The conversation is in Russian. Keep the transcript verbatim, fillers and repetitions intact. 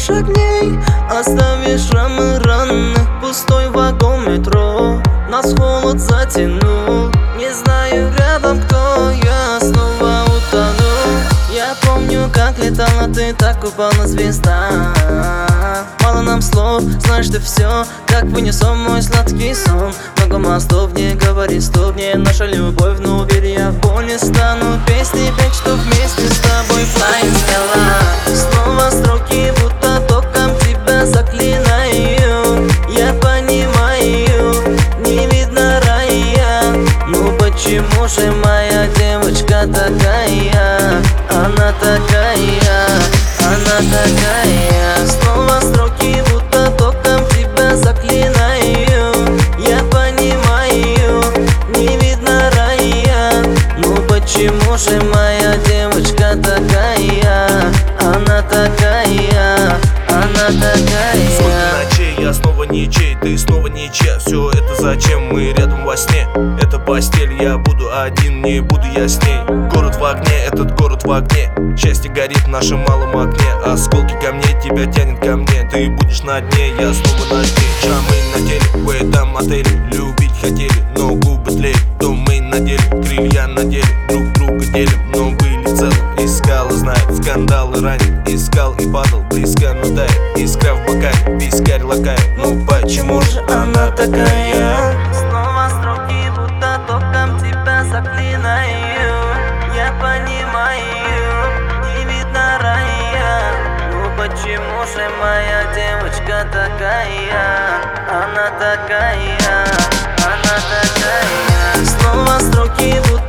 Зажжешь огней, оставишь рамы раны. Пустой вагон метро нас холод затянул. Не знаю рядом кто, я снова утонул. Я помню, как летала ты, так упала звезда. Мало нам слов, знаешь ты все, как вынесу мой сладкий сон. Много мостов, не говори стоп, не наша любовь, но уверен, я в бой не стану. Песни петь, что вместе с тобой flying скала. Снова строки, будто током тебя заклинаю. Я понимаю, не видно рая. Ну почему же моя девочка такая? Она такая, она такая. Снова строки, будто током тебя заклинаю. Я понимаю, не видно рая. Ну почему же моя девочка такая? Она такая, она такая. Сколько ночей, я снова ничей, ты снова ничья. Все это зачем, мы рядом во сне. Это постель, я буду один, не буду я с ней. Город в огне, этот город в огне. Счастье горит в нашем малом окне. Осколки камней тебя тянет ко мне. Ты будешь на дне, я снова на дне. Шрамы на теле, в этом отеле. Любить хотели, но губы тлеют. То мы на деле, крылья на деле. Друг друга делим, но были целым. Искал и знает, скандалы ранит. Искал и падал, близко, но тает. Искра в бокале, вискарь лакает. Ну почему же она такая? Снова строки, будто током тебя заклинаю. Я понимаю, не видно рая. Ну почему же моя девочка такая? Она такая, она такая. Снова строки, будто